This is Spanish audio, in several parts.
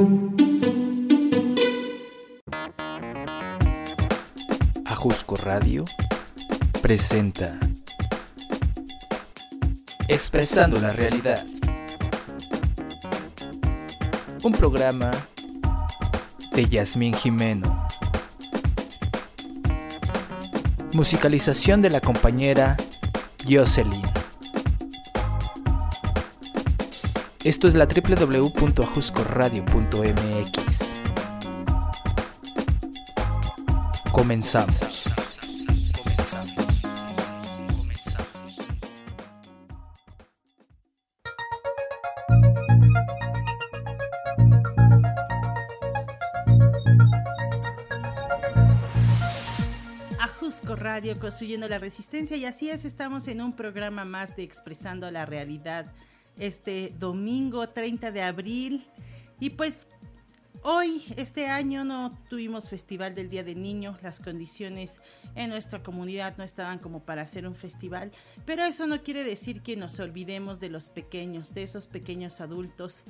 Ajusco Radio presenta Expresando la Realidad, un programa de Yasmín Jimeno, musicalización de la compañera Jocelyn. Esto es la www.ajuscoradio.mx. Comenzamos. Ajusco Radio, construyendo la resistencia, y así es, estamos en un programa más de Expresando la Realidad, este domingo 30 de abril, y pues hoy, este año, no tuvimos Festival del Día del Niño. Las condiciones en nuestra comunidad no estaban como para hacer un festival, pero eso no quiere decir que nos olvidemos de los pequeños, de esos pequeños adultos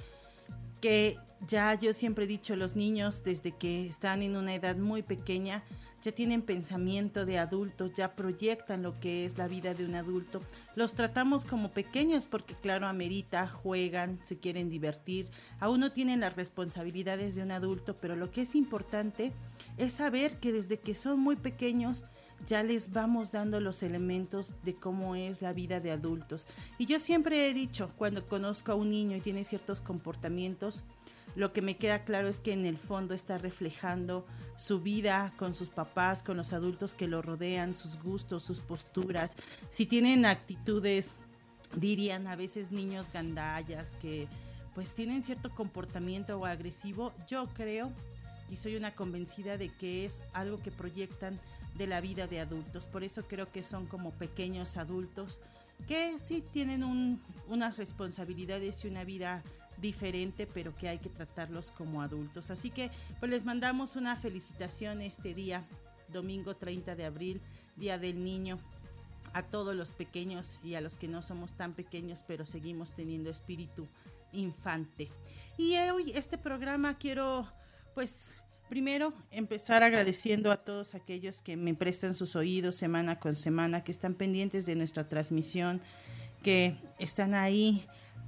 que ya, yo siempre he dicho, los niños desde que están en una edad muy pequeña ya tienen pensamiento de adultos, ya proyectan lo que es la vida de un adulto. Los tratamos como pequeños porque, claro, amerita, juegan, se quieren divertir, aún no tienen las responsabilidades de un adulto, pero lo que es importante es saber que desde que son muy pequeños ya les vamos dando los elementos de cómo es la vida de adultos. Y yo siempre he dicho, cuando conozco a un niño y tiene ciertos comportamientos, lo que me queda claro es que en el fondo está reflejando su vida con sus papás, con los adultos que lo rodean, sus gustos, sus posturas. Si tienen actitudes, dirían a veces niños gandallas, que pues tienen cierto comportamiento agresivo, yo creo y soy una convencida de que es algo que proyectan de la vida de adultos. Por eso creo que son como pequeños adultos que sí tienen unas responsabilidades y una vida diferente, pero que hay que tratarlos como adultos. Así que pues les mandamos una felicitación este día, domingo 30 de abril, Día del Niño, a todos los pequeños y a los que no somos tan pequeños, pero seguimos teniendo espíritu infante. Y hoy este programa quiero pues primero empezar agradeciendo a todos aquellos que me prestan sus oídos semana con semana, que están pendientes de nuestra transmisión, que están ahí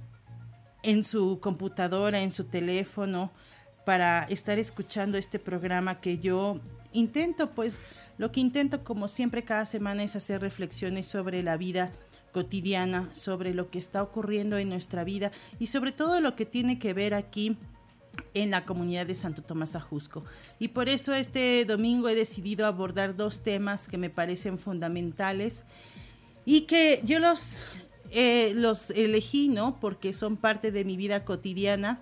en su computadora, en su teléfono, para estar escuchando este programa que yo intento, pues lo que intento como siempre cada semana es hacer reflexiones sobre la vida cotidiana, sobre lo que está ocurriendo en nuestra vida y sobre todo lo que tiene que ver aquí en la comunidad de Santo Tomás Ajusco. Y por eso este domingo he decidido abordar dos temas que me parecen fundamentales y que yo los elegí, ¿no? Porque son parte de mi vida cotidiana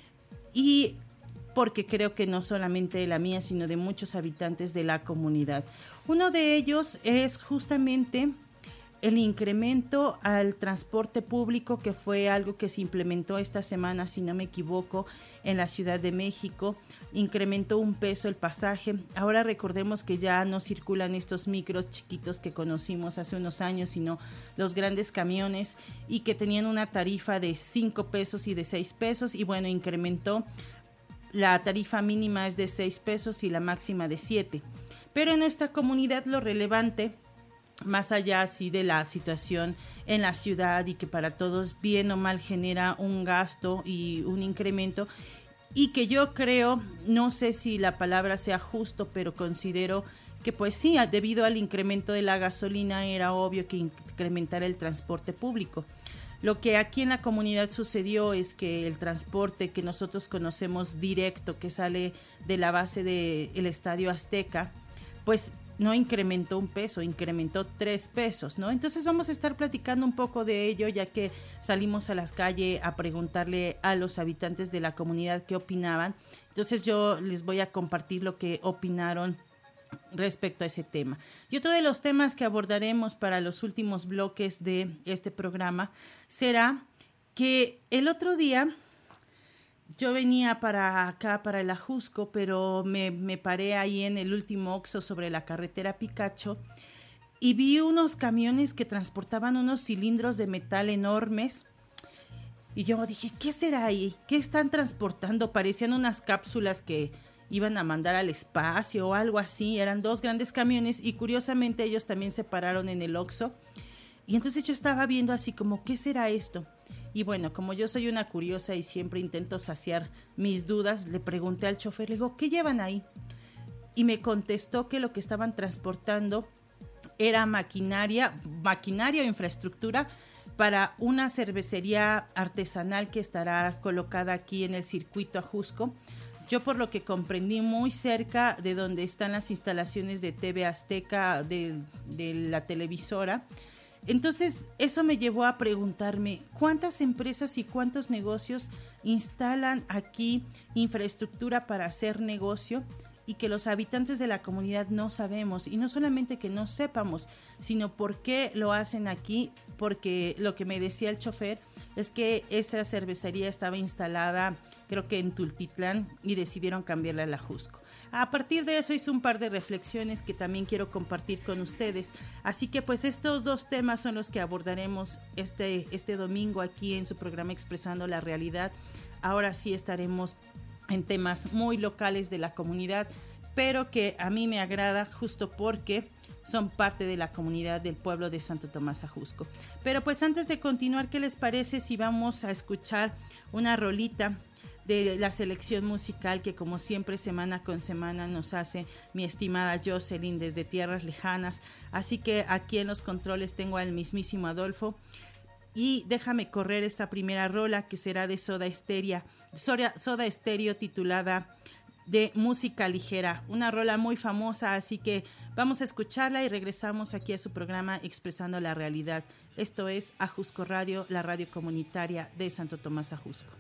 y porque creo que no solamente de la mía, sino de muchos habitantes de la comunidad. Uno de ellos es justamente el incremento al transporte público, que fue algo que se implementó esta semana, si no me equivoco, en la Ciudad de México. Incrementó $1 el pasaje. Ahora recordemos que ya no circulan estos micros chiquitos que conocimos hace unos años, sino los grandes camiones, y que tenían una tarifa de $5 y de $6, y bueno, incrementó. La tarifa mínima es de $6 y la máxima de $7. Pero en nuestra comunidad lo relevante, más allá así de la situación en la ciudad y que para todos bien o mal genera un gasto y un incremento, y que yo creo, no sé si la palabra sea justo, pero considero que pues sí, debido al incremento de la gasolina era obvio que incrementara el transporte público. Lo que aquí en la comunidad sucedió es que el transporte que nosotros conocemos directo, que sale de la base del Estadio Azteca, pues no incrementó $1, incrementó $3, ¿no? Entonces vamos a estar platicando un poco de ello, ya que salimos a las calles a preguntarle a los habitantes de la comunidad qué opinaban. Entonces yo les voy a compartir lo que opinaron respecto a ese tema. Y otro de los temas que abordaremos para los últimos bloques de este programa será que el otro día yo venía para acá, para el Ajusco, pero me paré ahí en el último Oxxo sobre la carretera Picacho y vi unos camiones que transportaban unos cilindros de metal enormes Y yo dije, ¿qué será ahí? ¿Qué están transportando? Parecían unas cápsulas que iban a mandar al espacio o algo así. Eran 2 grandes camiones y curiosamente ellos también se pararon en el Oxxo. Y entonces yo estaba viendo así como, ¿qué será esto? Y bueno, como yo soy una curiosa y siempre intento saciar mis dudas, le pregunté al chofer, le digo, ¿qué llevan ahí? Y me contestó que lo que estaban transportando era maquinaria o infraestructura para una cervecería artesanal que estará colocada aquí en el circuito Ajusco. Yo por lo que comprendí muy cerca de donde están las instalaciones de TV Azteca, de la televisora. Entonces eso me llevó a preguntarme cuántas empresas y cuántos negocios instalan aquí infraestructura para hacer negocio y que los habitantes de la comunidad no sabemos, y no solamente que no sepamos, sino por qué lo hacen aquí, porque lo que me decía el chofer es que esa cervecería estaba instalada creo que en Tultitlán y decidieron cambiarla a la Ajusco. A partir de eso hice un par de reflexiones que también quiero compartir con ustedes. Así que pues estos 2 temas son los que abordaremos este domingo aquí en su programa Expresando la Realidad. Ahora sí estaremos en temas muy locales de la comunidad, pero que a mí me agrada justo porque son parte de la comunidad del pueblo de Santo Tomás Ajusco. Pero pues antes de continuar, ¿qué les parece si vamos a escuchar una rolita de la selección musical que como siempre semana con semana nos hace mi estimada Jocelyn desde tierras lejanas? Así que aquí en los controles tengo al mismísimo Adolfo y déjame correr esta primera rola que será de Soda Stereo titulada de Música Ligera, una rola muy famosa, así que vamos a escucharla y regresamos aquí a su programa Expresando la Realidad. Esto es Ajusco Radio, la radio comunitaria de Santo Tomás Ajusco.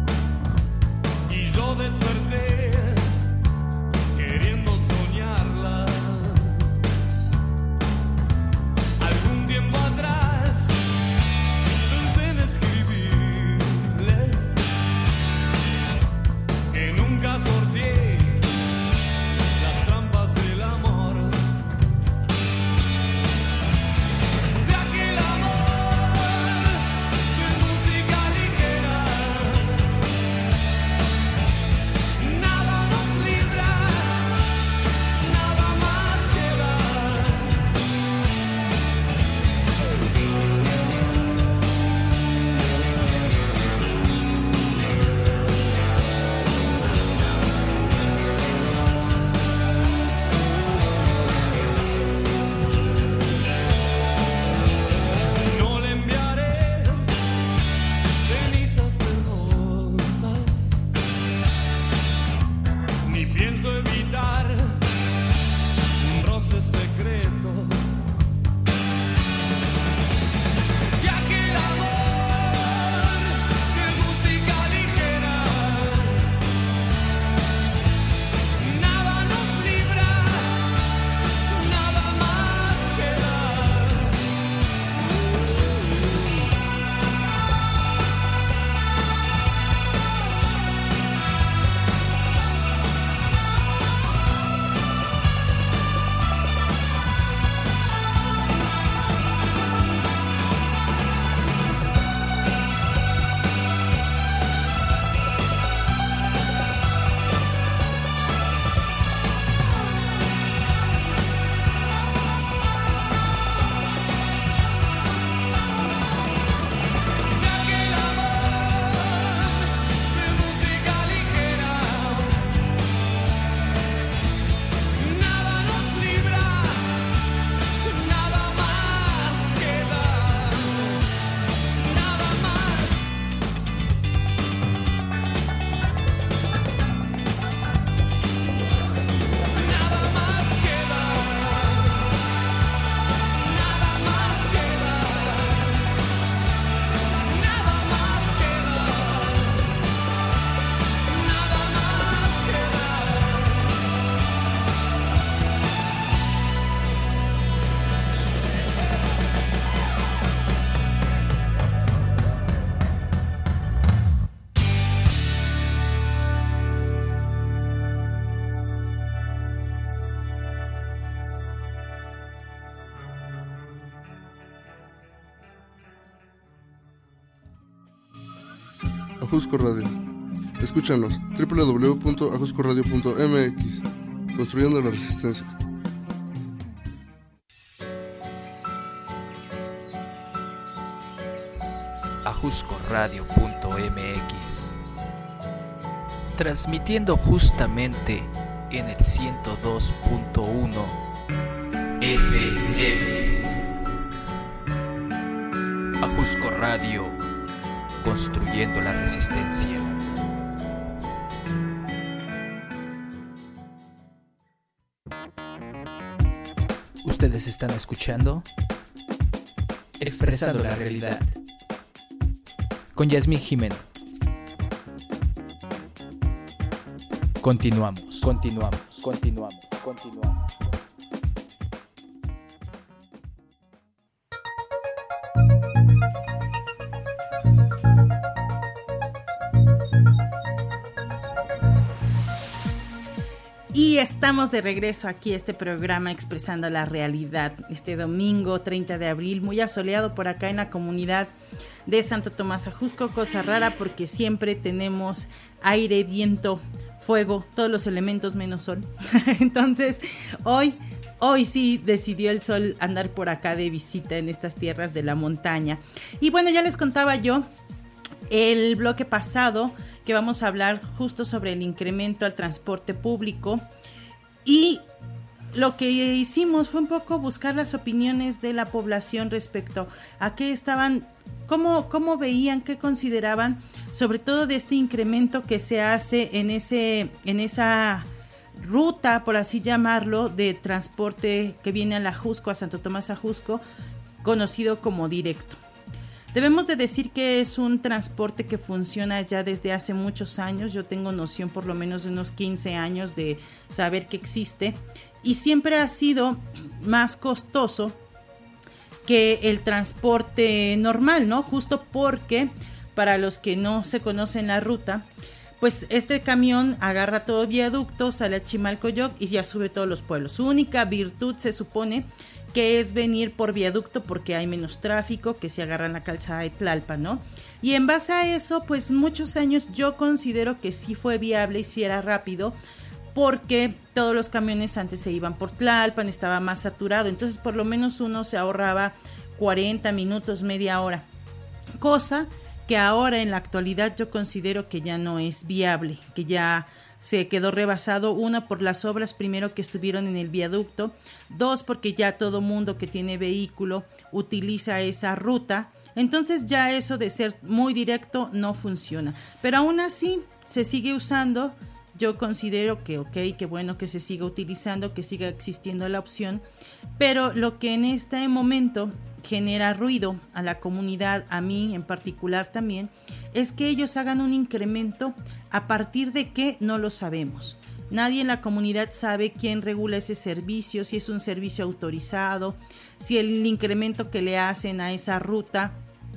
Desperté queriendo soñarla. Ajusco Radio. Escúchanos, www.ajuscoradio.mx, construyendo la resistencia. ajuscoradio.mx, transmitiendo justamente en el 102.1 FM. Ajusco Radio, construyendo la resistencia. Ustedes están escuchando Expresando la Realidad con Yasmín Jimeno. Continuamos. Y estamos de regreso aquí a este programa Expresando la Realidad, este domingo 30 de abril, muy asoleado por acá en la comunidad de Santo Tomás Ajusco, cosa rara porque siempre tenemos aire, viento, fuego, todos los elementos menos sol. Entonces, hoy sí decidió el sol andar por acá de visita en estas tierras de la montaña. Y bueno, ya les contaba yo el bloque pasado que vamos a hablar justo sobre el incremento al transporte público, y lo que hicimos fue un poco buscar las opiniones de la población respecto a qué estaban, cómo veían, qué consideraban, sobre todo de este incremento que se hace en esa ruta, por así llamarlo, de transporte que viene a la Ajusco, a Santo Tomás Ajusco, conocido como directo. Debemos de decir que es un transporte que funciona ya desde hace muchos años. Yo tengo noción por lo menos de unos 15 años de saber que existe, y siempre ha sido más costoso que el transporte normal, ¿no? Justo porque, para los que no se conocen la ruta, pues este camión agarra todo viaducto, sale a Chimalcoyoc y ya sube todos los pueblos. Su única virtud se supone que es venir por viaducto porque hay menos tráfico que si agarran la calzada de Tlalpan, ¿no? Y en base a eso, pues muchos años yo considero que sí fue viable y sí era rápido, porque todos los camiones antes se iban por Tlalpan, estaba más saturado, entonces por lo menos uno se ahorraba 40 minutos, media hora, cosa que ahora en la actualidad yo considero que ya no es viable, que ya se quedó rebasado, una por las obras primero que estuvieron en el viaducto, dos porque ya todo mundo que tiene vehículo utiliza esa ruta, entonces ya eso de ser muy directo no funciona, pero aún así se sigue usando. Yo considero que que bueno que se siga utilizando, que siga existiendo la opción, pero lo que en este momento genera ruido a la comunidad, a mí en particular también, es que ellos hagan un incremento a partir de que no lo sabemos. Nadie en la comunidad sabe quién regula ese servicio, si es un servicio autorizado, si el incremento que le hacen a esa ruta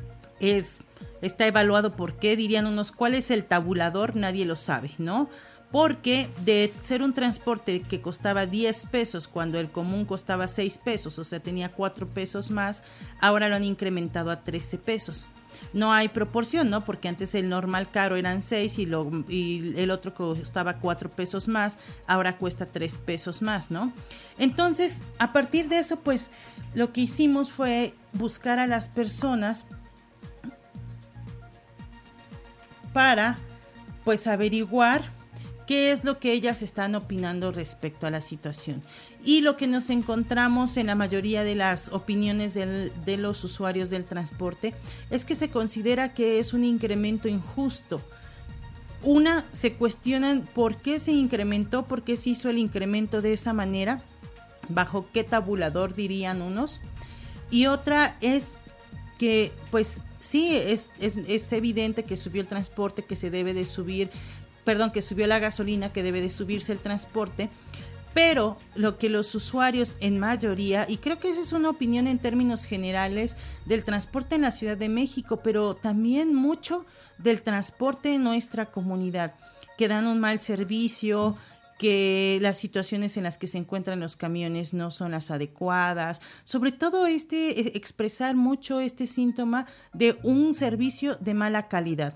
está evaluado por qué, dirían unos, ¿cuál es el tabulador? Nadie lo sabe, ¿no? Porque de ser un transporte que costaba 10 pesos cuando el común costaba 6 pesos, o sea tenía 4 pesos más, ahora lo han incrementado a 13 pesos. No hay proporción, ¿no? Porque antes el normal caro eran 6 y el otro costaba 4 pesos más, ahora cuesta 3 pesos más, ¿no? Entonces, a partir de eso, pues lo que hicimos fue buscar a las personas para, pues, averiguar qué es lo que ellas están opinando respecto a la situación. Y lo que nos encontramos en la mayoría de las opiniones de los usuarios del transporte es que se considera que es un incremento injusto. Se cuestionan por qué se incrementó, por qué se hizo el incremento de esa manera, bajo qué tabulador dirían unos. Y otra es que, pues sí, es evidente que subió el transporte, que se debe de subir, que subió la gasolina, que debe de subirse el transporte, pero lo que los usuarios en mayoría, y creo que esa es una opinión en términos generales del transporte en la Ciudad de México, pero también mucho del transporte en nuestra comunidad, que dan un mal servicio, que las situaciones en las que se encuentran los camiones no son las adecuadas, sobre todo expresar mucho este síntoma de un servicio de mala calidad.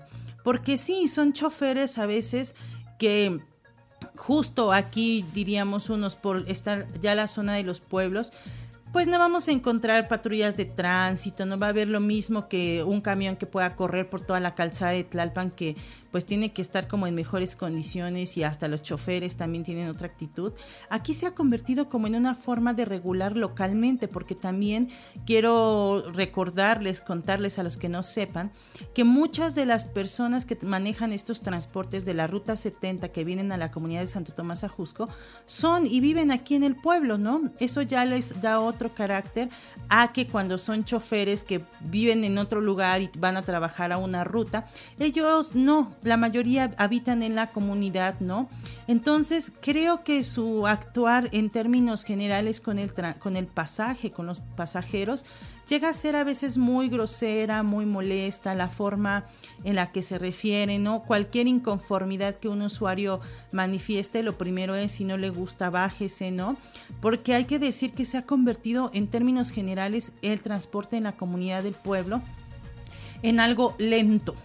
porque sí, son choferes a veces que justo aquí, diríamos unos, por estar ya la zona de los pueblos, pues no vamos a encontrar patrullas de tránsito, no va a haber lo mismo que un camión que pueda correr por toda la calzada de Tlalpan, que pues tiene que estar como en mejores condiciones, y hasta los choferes también tienen otra actitud. Aquí se ha convertido como en una forma de regular localmente, porque también quiero recordarles, contarles a los que no sepan, que muchas de las personas que manejan estos transportes de la Ruta 70 que vienen a la comunidad de Santo Tomás Ajusco son y viven aquí en el pueblo, ¿no? Eso ya les da otro carácter a que cuando son choferes que viven en otro lugar y van a trabajar a una ruta, ellos no, la mayoría habitan en la comunidad, ¿no? Entonces creo que su actuar en términos generales con el pasaje, con los pasajeros, llega a ser a veces muy grosera, muy molesta, la forma en la que se refiere, ¿no? Cualquier inconformidad que un usuario manifieste, lo primero es, si no le gusta, bájese, ¿no? Porque hay que decir que se ha convertido en términos generales el transporte en la comunidad del pueblo en algo lento.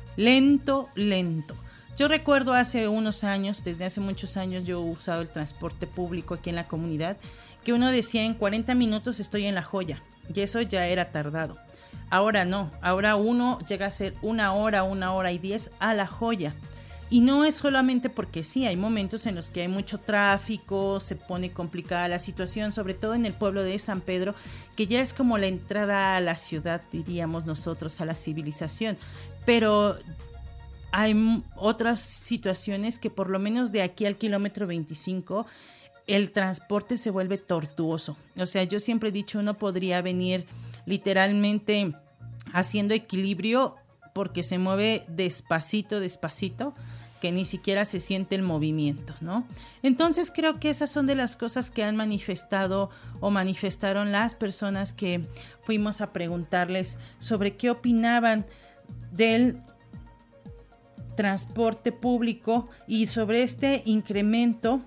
Yo recuerdo hace unos años, desde hace muchos años yo he usado el transporte público aquí en la comunidad, que uno decía en 40 minutos estoy en La Joya, y eso ya era tardado. Ahora no, ahora uno llega a ser 1 hora y 10 a La Joya. Y no es solamente porque sí, hay momentos en los que hay mucho tráfico, se pone complicada la situación, sobre todo en el pueblo de San Pedro, que ya es como la entrada a la ciudad, diríamos nosotros, a la civilización. Pero hay otras situaciones que por lo menos de aquí al kilómetro 25 el transporte se vuelve tortuoso. O sea, yo siempre he dicho, uno podría venir literalmente haciendo equilibrio porque se mueve despacito, que ni siquiera se siente el movimiento, ¿no? Entonces creo que esas son de las cosas que han manifestado o manifestaron las personas que fuimos a preguntarles sobre qué opinaban del transporte público y sobre este incremento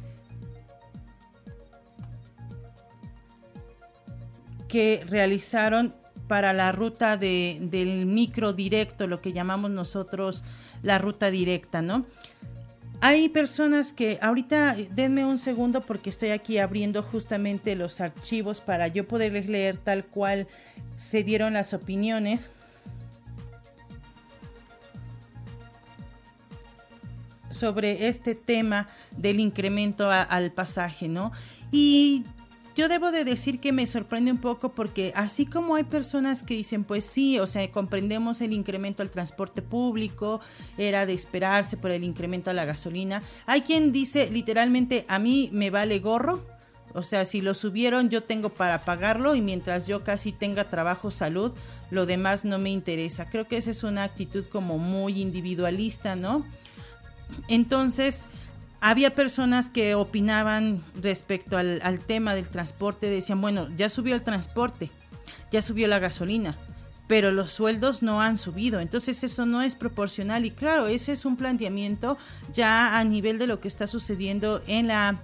que realizaron para la ruta del micro directo, lo que llamamos nosotros la ruta directa, ¿no? Hay personas que, ahorita denme un segundo porque estoy aquí abriendo justamente los archivos para yo poderles leer tal cual se dieron las opiniones sobre este tema del incremento al pasaje, ¿no? Y yo debo de decir que me sorprende un poco porque así como hay personas que dicen, pues sí, o sea, comprendemos el incremento al transporte público, era de esperarse por el incremento a la gasolina, hay quien dice literalmente, a mí me vale gorro, o sea, si lo subieron yo tengo para pagarlo y mientras yo casi tenga trabajo, salud, lo demás no me interesa. Creo que esa es una actitud como muy individualista, ¿no? Entonces, había personas que opinaban respecto al tema del transporte, decían, bueno, ya subió el transporte, ya subió la gasolina, pero los sueldos no han subido, entonces eso no es proporcional. Y claro, ese es un planteamiento ya a nivel de lo que está sucediendo en la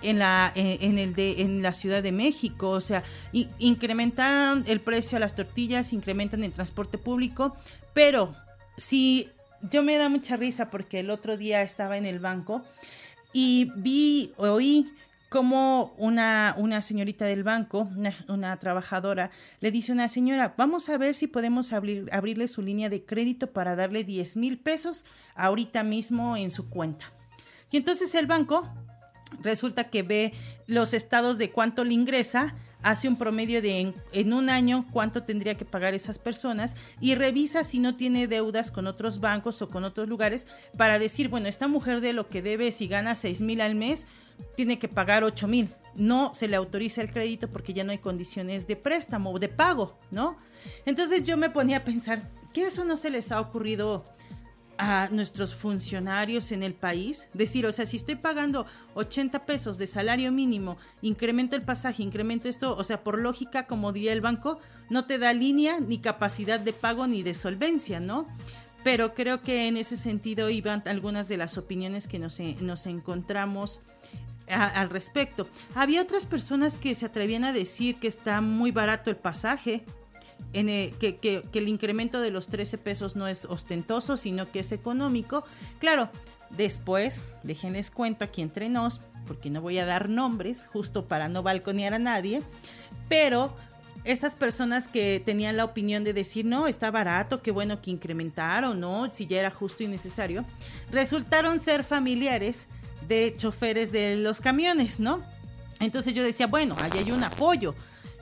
Ciudad de México. O sea, incrementan el precio a las tortillas, incrementan el transporte público, pero si yo me da mucha risa porque el otro día estaba en el banco y oí como una señorita del banco, una trabajadora, le dice a una señora, vamos a ver si podemos abrirle su línea de crédito para darle 10,000 pesos ahorita mismo en su cuenta. Y entonces el banco resulta que ve los estados de cuánto le ingresa, hace un promedio de en un año cuánto tendría que pagar esas personas y revisa si no tiene deudas con otros bancos o con otros lugares para decir, bueno, esta mujer de lo que debe, si gana 6,000 al mes, tiene que pagar 8,000. No se le autoriza el crédito porque ya no hay condiciones de préstamo o de pago, ¿no? Entonces yo me ponía a pensar, ¿qué eso no se les ha ocurrido a nuestros funcionarios en el país? Decir, o sea, si estoy pagando 80 pesos de salario mínimo, incremento el pasaje, incremento esto, o sea, por lógica, como diría el banco, no te da línea ni capacidad de pago ni de solvencia, ¿no? Pero creo que en ese sentido iban algunas de las opiniones que nos encontramos al respecto. Había otras personas que se atrevían a decir que está muy barato el pasaje que el incremento de los 13 pesos no es ostentoso, sino que es económico. Claro, después, déjenles cuento aquí entre nos, porque no voy a dar nombres, justo para no balconear a nadie, pero estas personas que tenían la opinión de decir, no, está barato, qué bueno que incrementaron, no, si ya era justo y necesario, resultaron ser familiares de choferes de los camiones, ¿no? Entonces yo decía, bueno, ahí hay un apoyo.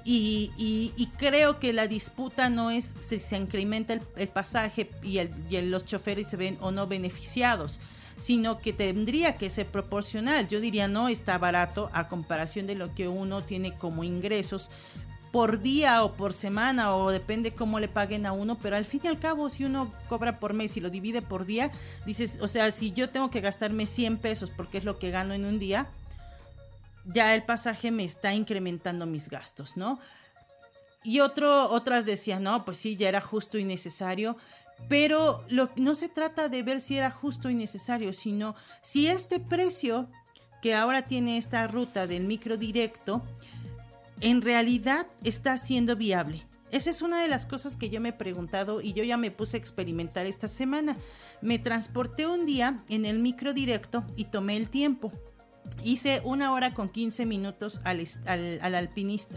Y creo que la disputa no es si se incrementa el pasaje y los choferes se ven o no beneficiados, sino que tendría que ser proporcional. Yo diría, no, está barato a comparación de lo que uno tiene como ingresos por día o por semana, o depende cómo le paguen a uno, pero al fin y al cabo, si uno cobra por mes y lo divide por día, dices, o sea, si yo tengo que gastarme 100 pesos porque es lo que gano en un día, ya el pasaje me está incrementando mis gastos, ¿no? Y otras decían, no, pues sí, ya era justo y necesario, pero no se trata de ver si era justo y necesario, sino si este precio que ahora tiene esta ruta del micro directo, en realidad está siendo viable. Esa es una de las cosas que yo me he preguntado y yo ya me puse a experimentar esta semana. Me transporté un día en el micro directo y tomé el tiempo. Hice 1 hora con 15 minutos al alpinista.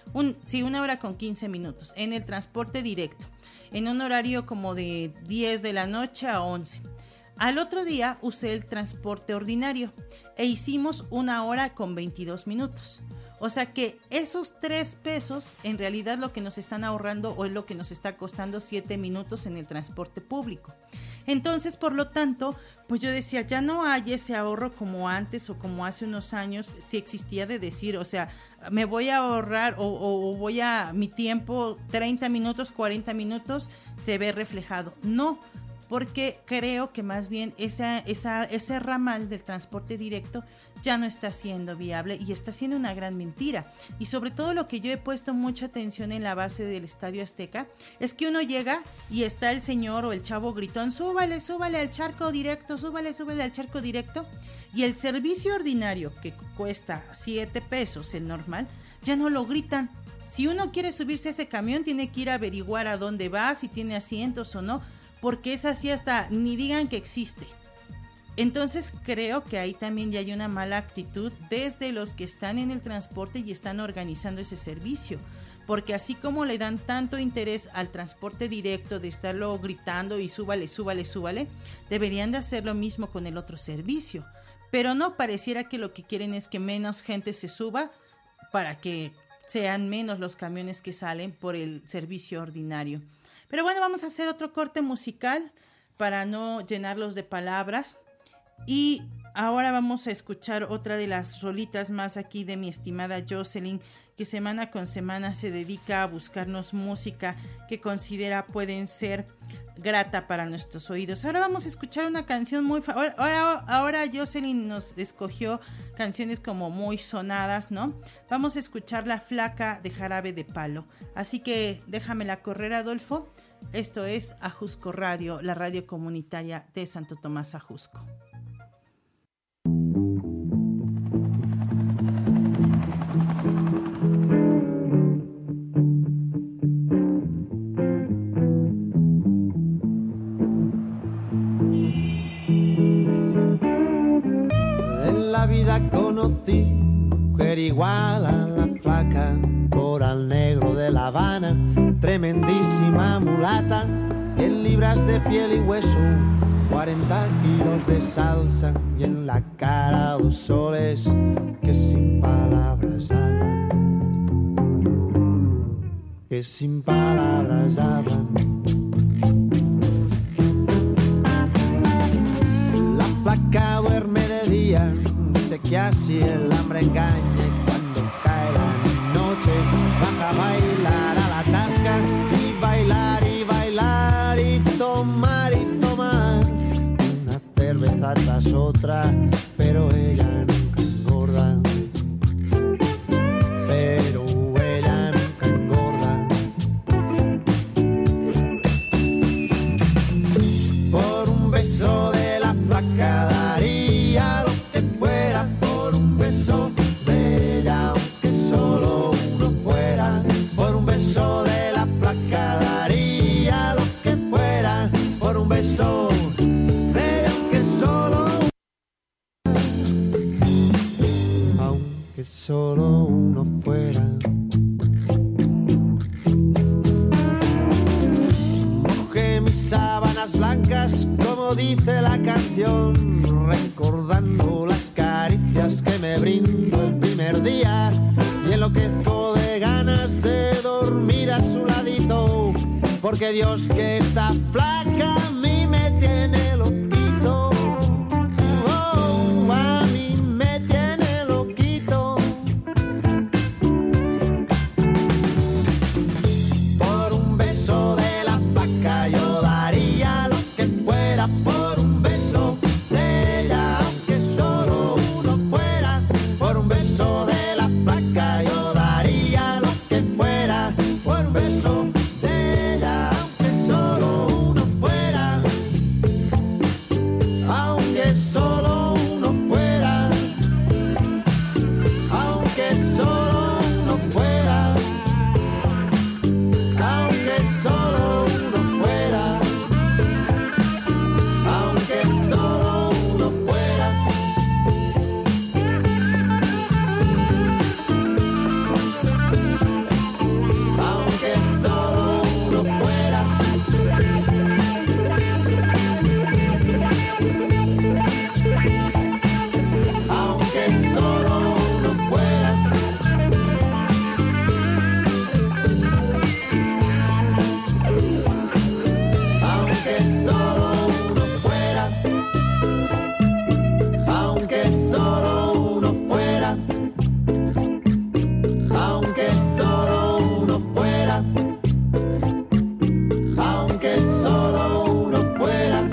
1 hora con 15 minutos en el transporte directo, en un horario como de 10 de la noche a 11. Al otro día usé el transporte ordinario e hicimos 1 hora con 22 minutos. O sea que esos 3 pesos en realidad lo que nos están ahorrando o es lo que nos está costando 7 minutos en el transporte público. Entonces, por lo tanto, pues yo decía, ya no hay ese ahorro como antes o como hace unos años, si existía de decir, o sea, me voy a ahorrar o voy a mi tiempo 30 minutos, 40 minutos, se ve reflejado. No, porque creo que más bien ese ramal del transporte directo ya no está siendo viable y está siendo una gran mentira. Y sobre todo lo que yo he puesto mucha atención en la base del Estadio Azteca es que uno llega y está el señor o el chavo gritón, súbale al charco directo, súbale al charco directo, y el servicio ordinario que cuesta 7 pesos, el normal, ya no lo gritan. Si uno quiere subirse a ese camión tiene que ir a averiguar a dónde va, si tiene asientos o no, porque es así hasta ni digan que existe. Entonces creo que ahí también ya hay una mala actitud desde los que están en el transporte y están organizando ese servicio, porque así como le dan tanto interés al transporte directo de estarlo gritando y súbale, deberían de hacer lo mismo con el otro servicio, pero no, pareciera que lo que quieren es que menos gente se suba para que sean menos los camiones que salen por el servicio ordinario. Pero bueno, vamos a hacer otro corte musical para no llenarlos de palabras. Y ahora vamos a escuchar otra de las rolitas más aquí de mi estimada Jocelyn, que semana con semana se dedica a buscarnos música que considera pueden ser grata para nuestros oídos. Ahora vamos a escuchar una canción muy... Ahora Jocelyn nos escogió canciones como muy sonadas, ¿no? Vamos a escuchar La Flaca de Jarabe de Palo. Así que déjamela correr, Adolfo. Esto es Ajusco Radio, la radio comunitaria de Santo Tomás Ajusco. En la vida conocí mujer igual a la flaca, coral negro de La Habana, tremendísima mulata, 100 libras de piel y hueso, 40 kilos de salsa y en la cara 2 soles que sin palabras hablan, que sin palabras hablan. La flaca duerme de día, dice que así el hambre engaña, y cuando cae la noche baja a bailar a la tasca y bailar y tomar una cerveza tras otra, pero ella nunca engorda, pero ella nunca engorda. Por un beso de la flaca daría lo que fuera, por un beso de ella aunque solo uno fuera, por un beso de la flaca días, como dice la canción, recordando las caricias que me brindó el primer día, y enloquezco de ganas de dormir a su ladito, porque Dios que está flaca a mí me tiene loquito. Oh, a mí me tiene loquito. Por un beso de la vaca yo daría lo que fuera, por un beso de ella, aunque solo uno fuera. Por un beso de la vaca yo daría lo que fuera, por un beso de ella, aunque solo uno fuera. Aunque solo uno fuera, aunque solo uno fuera, aunque solo uno fuera, aunque solo uno fuera. Aunque solo uno fuera. Aunque solo uno fuera. Aunque solo uno fuera. Aunque solo uno fuera. Aunque solo uno fuera. Aunque solo uno fuera.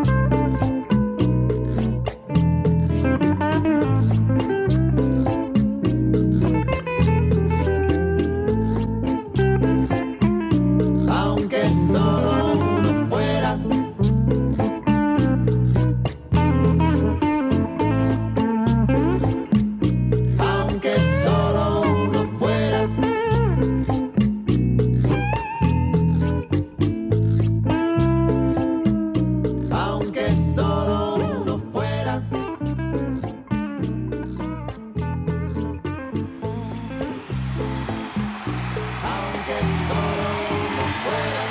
Aunque solo uno fuera. Aunque solo uno fuera. Aunque solo uno fuera. Aunque solo uno fuera.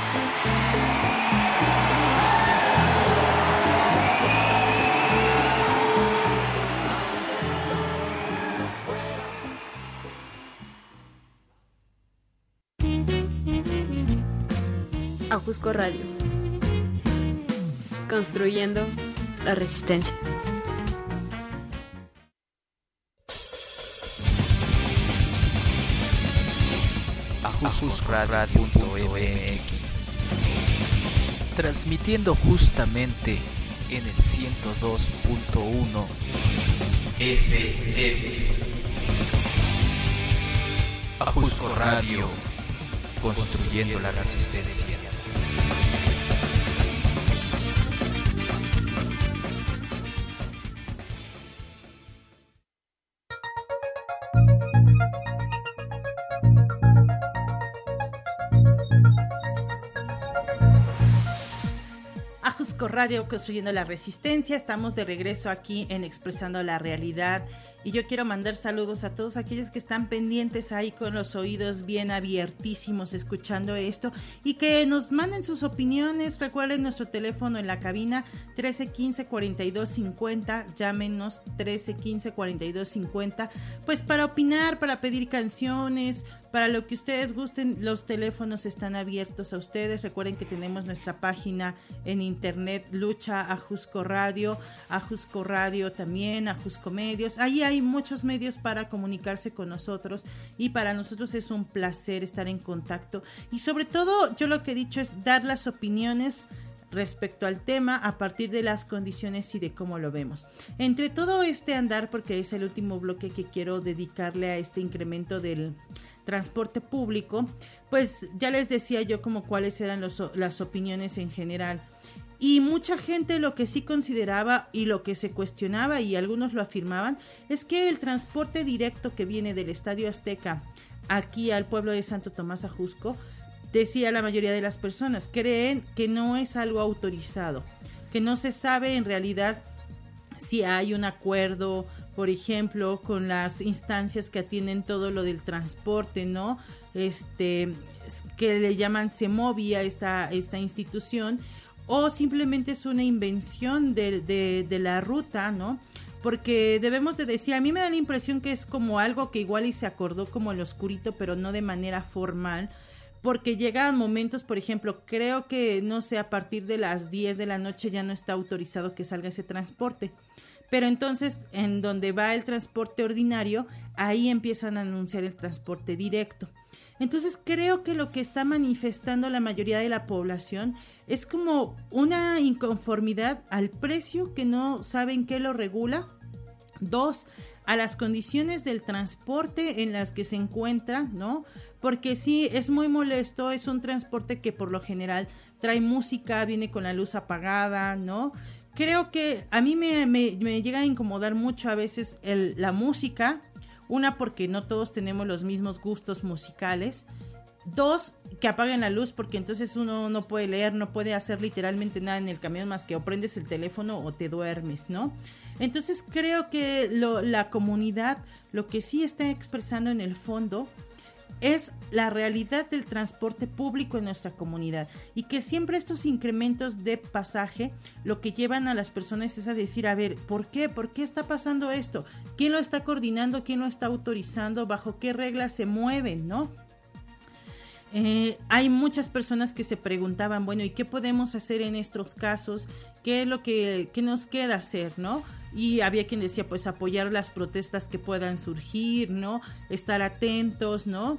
Ajusco Radio. Construyendo la resistencia. ajuscoradio.mx, transmitiendo justamente en el 102.1 FM. Ajusco Radio, construyendo la resistencia. Ajusco Radio, construyendo la resistencia. Estamos de regreso aquí en Expresando la Realidad. Y yo quiero mandar saludos a todos aquellos que están pendientes ahí con los oídos bien abiertísimos escuchando esto y que nos manden sus opiniones. Recuerden nuestro teléfono en la cabina 1315-4250, llámenos 1315-4250, pues para opinar, para pedir canciones, para lo que ustedes gusten. Los teléfonos están abiertos a ustedes. Recuerden que tenemos nuestra página en internet, Lucha Ajusco Radio también, Ajusco Medios. Ahí hay muchos medios para comunicarse con nosotros y para nosotros es un placer estar en contacto y sobre todo yo lo que he dicho es dar las opiniones respecto al tema a partir de las condiciones y de cómo lo vemos. Entre todo este andar, porque es el último bloque que quiero dedicarle a este incremento del transporte público, pues ya les decía yo como cuáles eran las opiniones en general. Y mucha gente lo que sí consideraba y lo que se cuestionaba, y algunos lo afirmaban, es que el transporte directo que viene del Estadio Azteca aquí al pueblo de Santo Tomás Ajusco, decía la mayoría de las personas, creen que no es algo autorizado, que no se sabe en realidad si hay un acuerdo, por ejemplo, con las instancias que atienden todo lo del transporte, ¿no? Que le llaman Semovia, esta institución, o simplemente es una invención de la ruta, ¿no? Porque debemos de decir, a mí me da la impresión que es como algo que igual y se acordó como el oscurito, pero no de manera formal, porque llegan momentos, por ejemplo, creo que, no sé, a partir de las 10 de la noche ya no está autorizado que salga ese transporte, pero entonces en donde va el transporte ordinario, ahí empiezan a anunciar el transporte directo. Entonces creo que lo que está manifestando la mayoría de la población es como una inconformidad al precio, que no saben qué lo regula. 2, a las condiciones del transporte en las que se encuentra, ¿no? Porque sí, es muy molesto, es un transporte que por lo general trae música, viene con la luz apagada, ¿no? Creo que a mí me llega a incomodar mucho a veces la música. Una, porque no todos tenemos los mismos gustos musicales. 2, que apaguen la luz, porque entonces uno no puede leer, no puede hacer literalmente nada en el camión más que o prendes el teléfono o te duermes, ¿no? Entonces creo que la comunidad lo que sí está expresando en el fondo es la realidad del transporte público en nuestra comunidad, y que siempre estos incrementos de pasaje lo que llevan a las personas es a decir, a ver, ¿por qué? ¿Por qué está pasando esto? ¿Quién lo está coordinando? ¿Quién lo está autorizando? ¿Bajo qué reglas se mueven, no? Hay muchas personas que se preguntaban, bueno, ¿y qué podemos hacer en estos casos? ¿Qué es lo que nos queda hacer, no? Y había quien decía, pues apoyar las protestas que puedan surgir, ¿no? Estar atentos, ¿no?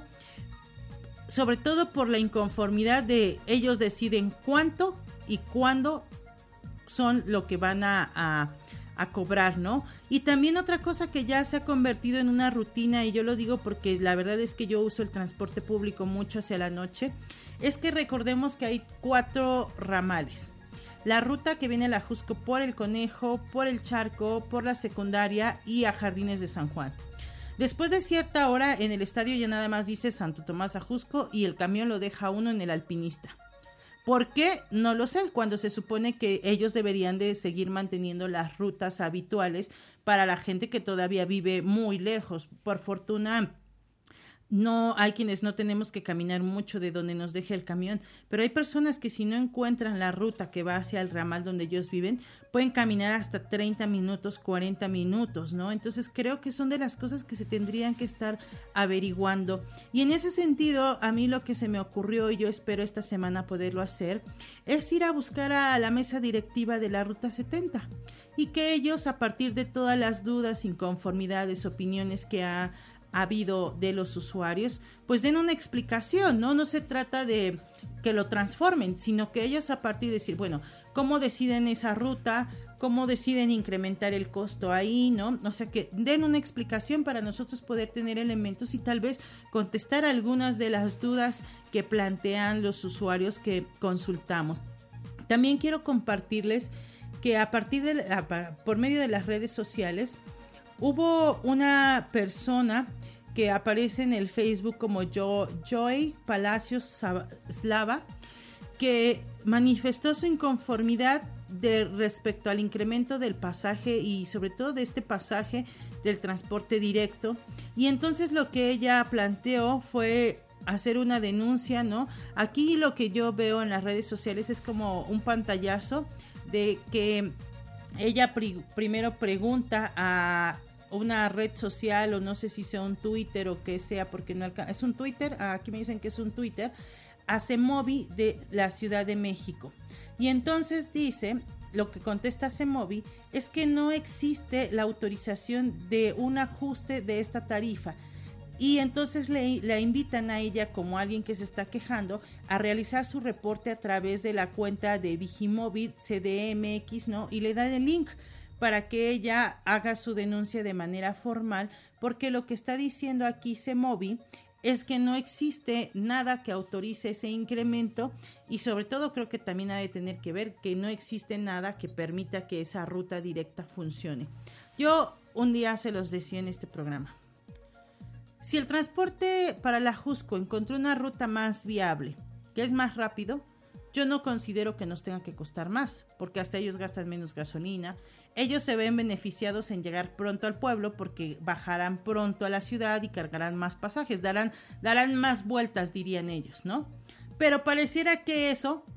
Sobre todo por la inconformidad de ellos deciden cuánto y cuándo son lo que van a cobrar, ¿no? Y también otra cosa que ya se ha convertido en una rutina, y yo lo digo porque la verdad es que yo uso el transporte público mucho hacia la noche, es que recordemos que hay 4 ramales. La ruta que viene a la Ajusco por el Conejo, por el Charco, por la Secundaria y a Jardines de San Juan. Después de cierta hora en el estadio ya nada más dice Santo Tomás Ajusco y el camión lo deja uno en el Alpinista. ¿Por qué? No lo sé, cuando se supone que ellos deberían de seguir manteniendo las rutas habituales para la gente que todavía vive muy lejos. Por fortuna, no hay quienes no tenemos que caminar mucho de donde nos deje el camión, pero hay personas que si no encuentran la ruta que va hacia el ramal donde ellos viven, pueden caminar hasta 30 minutos, 40 minutos, ¿no? Entonces creo que son de las cosas que se tendrían que estar averiguando. Y en ese sentido, a mí lo que se me ocurrió, y yo espero esta semana poderlo hacer, es ir a buscar a la mesa directiva de la Ruta 70 y que ellos, a partir de todas las dudas, inconformidades, opiniones que ha habido de los usuarios, pues den una explicación, ¿no? No se trata de que lo transformen, sino que ellos, a partir de decir, bueno, ¿cómo deciden esa ruta? ¿Cómo deciden incrementar el costo ahí, no? O sea, que den una explicación para nosotros poder tener elementos y tal vez contestar algunas de las dudas que plantean los usuarios que consultamos. También quiero compartirles que a partir de por medio de las redes sociales hubo una persona que aparece en el Facebook como Joy Palacios Slava, que manifestó su inconformidad respecto al incremento del pasaje y sobre todo de este pasaje del transporte directo. Y entonces lo que ella planteó fue hacer una denuncia, ¿no? Aquí lo que yo veo en las redes sociales es como un pantallazo de que ella primero pregunta a una red social, o no sé si sea un Twitter o qué sea, porque no es un Twitter, aquí me dicen que es un Twitter, a CEMOVI de la Ciudad de México. Y entonces dice, lo que contesta CEMOVI es que no existe la autorización de un ajuste de esta tarifa. Y entonces la invitan a ella, como alguien que se está quejando, a realizar su reporte a través de la cuenta de Vigimóvil CDMX, ¿no? Y le dan el link para que ella haga su denuncia de manera formal, porque lo que está diciendo aquí CEMOVI es que no existe nada que autorice ese incremento, y sobre todo creo que también ha de tener que ver que no existe nada que permita que esa ruta directa funcione. Yo un día se los decía en este programa. Si el transporte para la Ajusco encontró una ruta más viable, que es más rápido, yo no considero que nos tenga que costar más, porque hasta ellos gastan menos gasolina. Ellos se ven beneficiados en llegar pronto al pueblo porque bajarán pronto a la ciudad y cargarán más pasajes, darán más vueltas, dirían ellos, ¿no? Pero pareciera que eso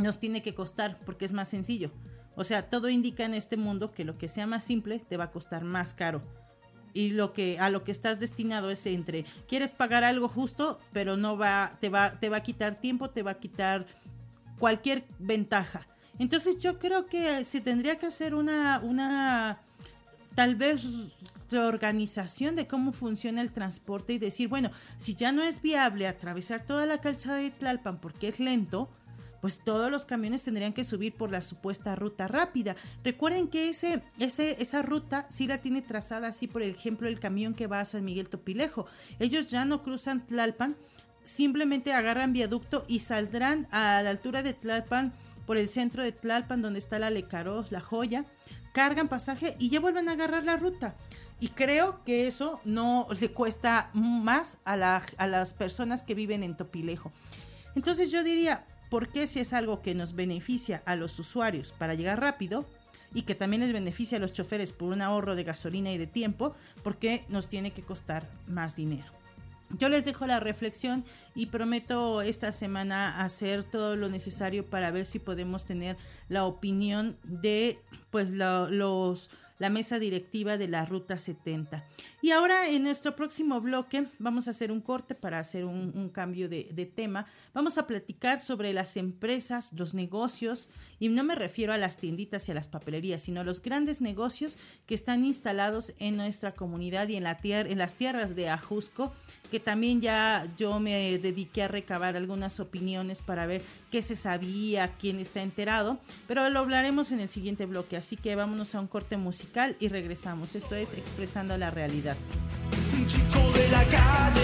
nos tiene que costar porque es más sencillo. O sea, todo indica en este mundo que lo que sea más simple te va a costar más caro. Y a lo que estás destinado es entre quieres pagar algo justo, pero te va a quitar tiempo, te va a quitar cualquier ventaja. Entonces yo creo que se tendría que hacer una tal vez reorganización de cómo funciona el transporte y decir, bueno, si ya no es viable atravesar toda la calzada de Tlalpan porque es lento, pues todos los camiones tendrían que subir por la supuesta ruta rápida. Recuerden que esa ruta sí la tiene trazada así, por ejemplo, el camión que va a San Miguel Topilejo. Ellos ya no cruzan Tlalpan, simplemente agarran viaducto y saldrán a la altura de Tlalpan, por el centro de Tlalpan, donde está la Lecaros, La Joya, cargan pasaje y ya vuelven a agarrar la ruta. Y creo que eso no le cuesta más a las personas que viven en Topilejo. Entonces yo diría, ¿por qué si es algo que nos beneficia a los usuarios para llegar rápido y que también les beneficia a los choferes por un ahorro de gasolina y de tiempo, por qué nos tiene que costar más dinero? Yo les dejo la reflexión y prometo esta semana hacer todo lo necesario para ver si podemos tener la opinión de pues la mesa directiva de la Ruta 70. Y ahora en nuestro próximo bloque vamos a hacer un corte para hacer un cambio de tema. Vamos a platicar sobre las empresas, los negocios, y no me refiero a las tienditas y a las papelerías, sino a los grandes negocios que están instalados en nuestra comunidad y en las tierras de Ajusco, que también ya yo me dediqué a recabar algunas opiniones para ver qué se sabía, quién está enterado, pero lo hablaremos en el siguiente bloque, así que vámonos a un corte musical y regresamos. Esto es Expresando la Realidad. Un chico de la calle,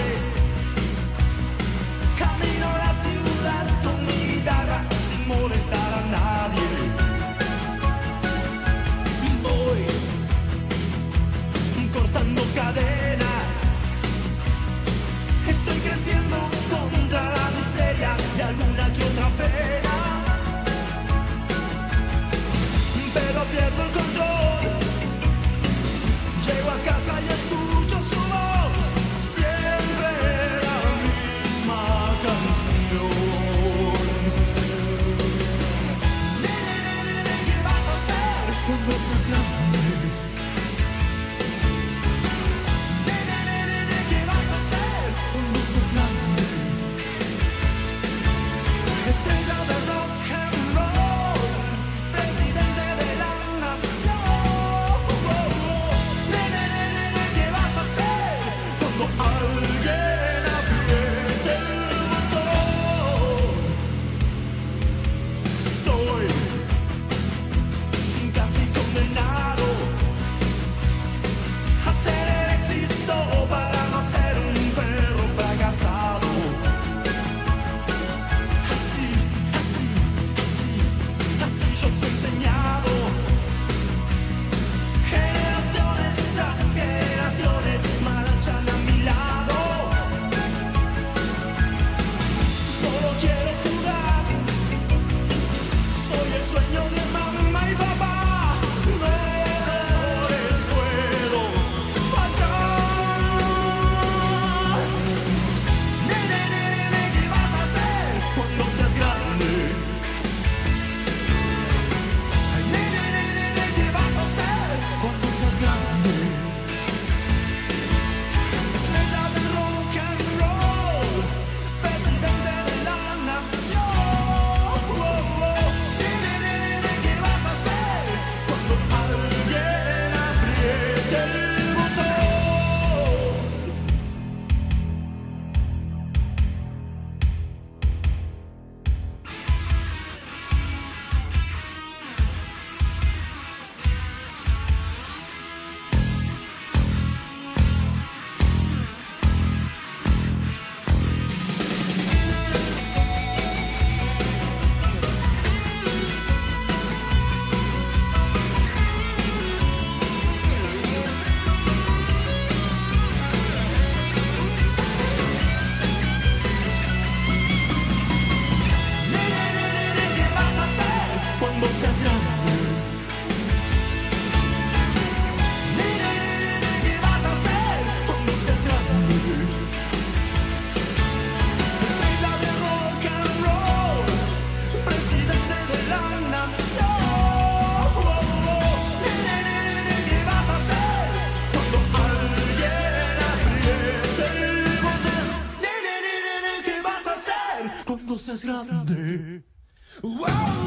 camino a la ciudad con mi guitarra sin molestar a nadie. Voy cortando cadenas, estoy creciendo contra la miseria y alguna que otra pena, pero pierdo el control. Llego a casa y escucho su voz, siempre la misma canción. Nene, ¿qué vas a hacer cuando seas grande? Nene, ¿qué vas a hacer cuando seas grande? Estrella de rock and roll, presidente de la nación. ¿Qué vas a hacer cuando alguien apriete el botón? cuando seas grande. Wow,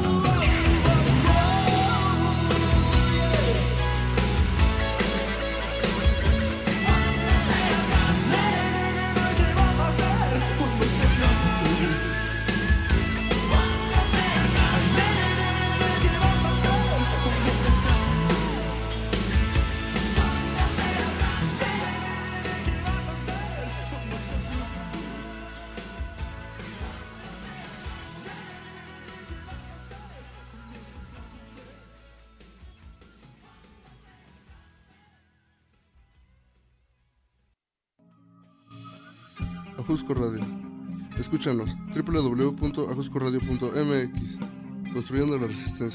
Ajusco Radio. Escúchanos, www.ajuscoradio.mx. Construyendo la resistencia.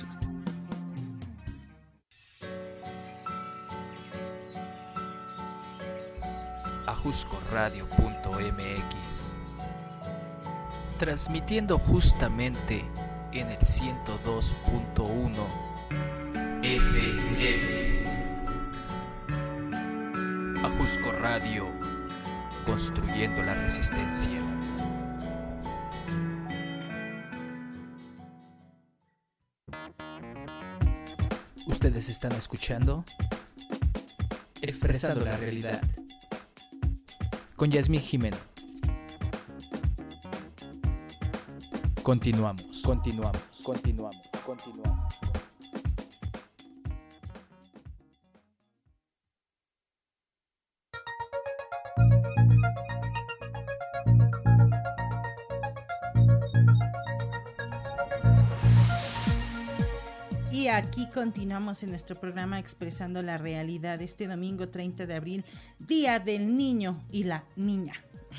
ajuscoradio.mx, transmitiendo justamente en el 102.1 FM. Ajusco Radio, construyendo la resistencia. Ustedes están escuchando Expresando la Realidad con Yasmín Jimeno. Continuamos. Y aquí continuamos en nuestro programa Expresando la Realidad este domingo 30 de abril, Día del Niño y la Niña.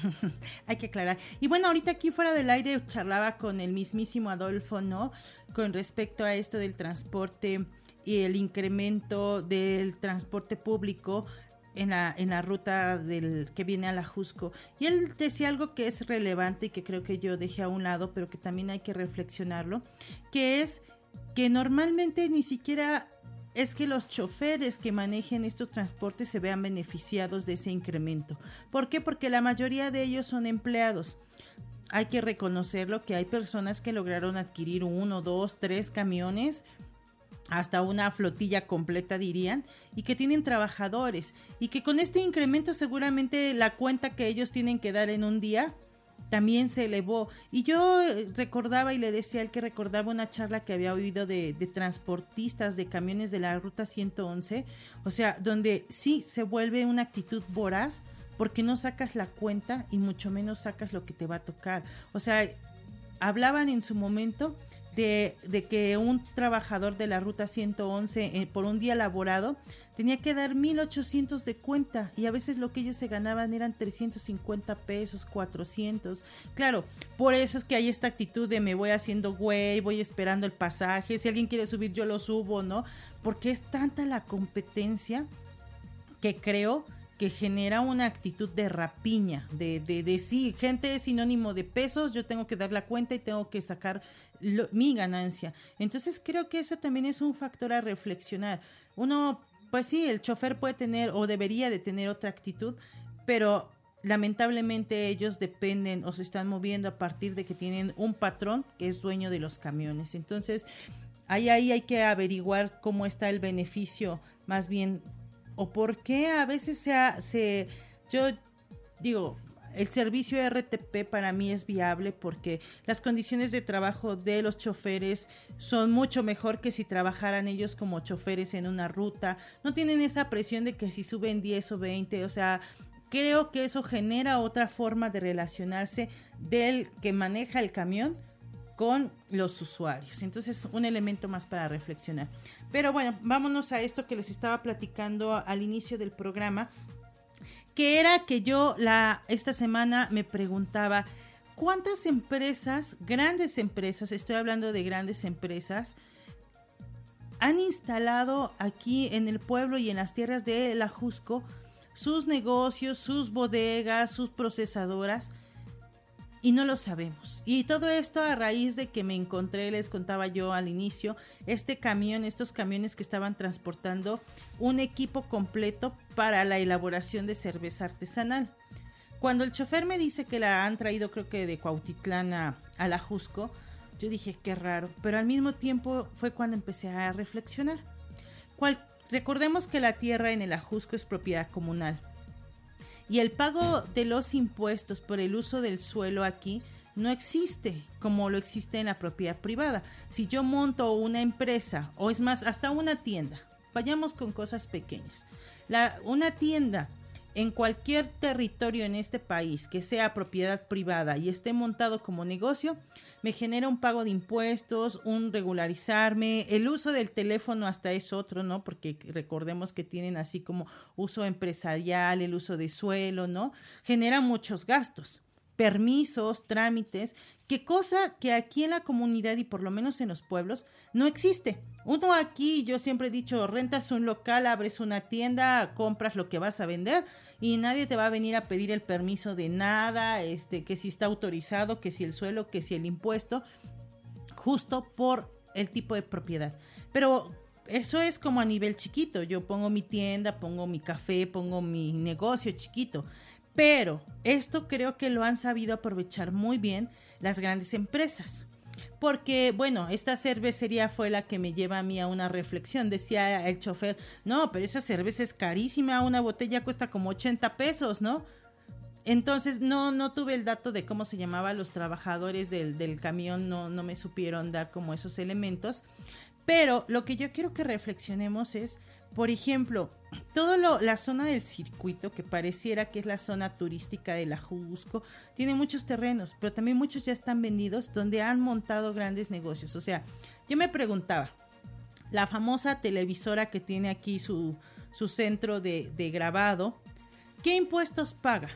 Hay que aclarar. Y bueno, ahorita aquí fuera del aire charlaba con el mismísimo Adolfo, ¿no? Con respecto a esto del transporte y el incremento del transporte público en la ruta que viene a la Ajusco. Y él decía algo que es relevante y que creo que yo dejé a un lado, pero que también hay que reflexionarlo, que es que normalmente ni siquiera es que los choferes que manejen estos transportes se vean beneficiados de ese incremento. ¿Por qué? Porque la mayoría de ellos son empleados. Hay que reconocerlo, que hay personas que lograron adquirir 1, 2, 3 camiones, hasta una flotilla completa dirían, y que tienen trabajadores, y que con este incremento seguramente la cuenta que ellos tienen que dar en un día también se elevó. Y yo recordaba y le decía a él que recordaba una charla que había oído de transportistas de camiones de la ruta 111, o sea, donde sí se vuelve una actitud voraz porque no sacas la cuenta y mucho menos sacas lo que te va a tocar. O sea, hablaban en su momento de que un trabajador de la ruta 111 por un día laborado tenía que dar 1,800 de cuenta, y a veces lo que ellos se ganaban eran 350 pesos, 400. Claro, por eso es que hay esta actitud de me voy haciendo güey, voy esperando el pasaje, si alguien quiere subir yo lo subo, ¿no? Porque es tanta la competencia que creo que genera una actitud de rapiña, de sí, gente es sinónimo de pesos, yo tengo que dar la cuenta y tengo que sacar mi ganancia. Entonces creo que ese también es un factor a reflexionar. Uno, pues sí, el chofer puede tener o debería de tener otra actitud, pero lamentablemente ellos dependen o se están moviendo a partir de que tienen un patrón que es dueño de los camiones. Entonces ahí hay que averiguar cómo está el beneficio, más bien, o por qué a veces yo digo, el servicio RTP para mí es viable porque las condiciones de trabajo de los choferes son mucho mejor que si trabajaran ellos como choferes en una ruta. No tienen esa presión de que si suben 10 o 20, o sea, creo que eso genera otra forma de relacionarse del que maneja el camión con los usuarios. Entonces, un elemento más para reflexionar. Pero bueno, vámonos a esto que les estaba platicando al inicio del programa, que era que yo esta semana me preguntaba cuántas empresas, grandes empresas, estoy hablando de grandes empresas, han instalado aquí en el pueblo y en las tierras de la Ajusco sus negocios, sus bodegas, sus procesadoras, y no lo sabemos. Y todo esto a raíz de que me encontré, les contaba yo al inicio, estos camiones que estaban transportando un equipo completo para la elaboración de cerveza artesanal. Cuando el chofer me dice que la han traído, creo que de Cuautitlán a la Jusco, yo dije, qué raro, pero al mismo tiempo fue cuando empecé a reflexionar. Recordemos que la tierra en el Ajusco es propiedad comunal y el pago de los impuestos por el uso del suelo aquí no existe como lo existe en la propiedad privada. Si yo monto una empresa, o es más, hasta una tienda, vayamos con cosas pequeñas, una tienda en cualquier territorio en este país que sea propiedad privada y esté montado como negocio, me genera un pago de impuestos, un regularizarme, el uso del teléfono hasta es otro, ¿no? Porque recordemos que tienen así como uso empresarial, el uso de suelo, ¿no? Genera muchos gastos, permisos, trámites, que cosa que aquí en la comunidad y por lo menos en los pueblos no existe. Uno aquí, yo siempre he dicho, rentas un local, abres una tienda, compras lo que vas a vender y nadie te va a venir a pedir el permiso de nada, que si está autorizado, que si el suelo, que si el impuesto, justo por el tipo de propiedad. Pero eso es como a nivel chiquito, yo pongo mi tienda, pongo mi café, pongo mi negocio chiquito, pero esto creo que lo han sabido aprovechar muy bien las grandes empresas. Porque, bueno, esta cervecería fue la que me lleva a mí a una reflexión. Decía el chofer, no, pero esa cerveza es carísima, una botella cuesta como 80 pesos, ¿no? Entonces, no tuve el dato de cómo se llamaban los trabajadores del camión, no me supieron dar como esos elementos. Pero lo que yo quiero que reflexionemos es, por ejemplo, la zona del circuito, que pareciera que es la zona turística de la Jusco, tiene muchos terrenos, pero también muchos ya están vendidos donde han montado grandes negocios. O sea, yo me preguntaba, la famosa televisora que tiene aquí su centro de grabado, ¿qué impuestos paga?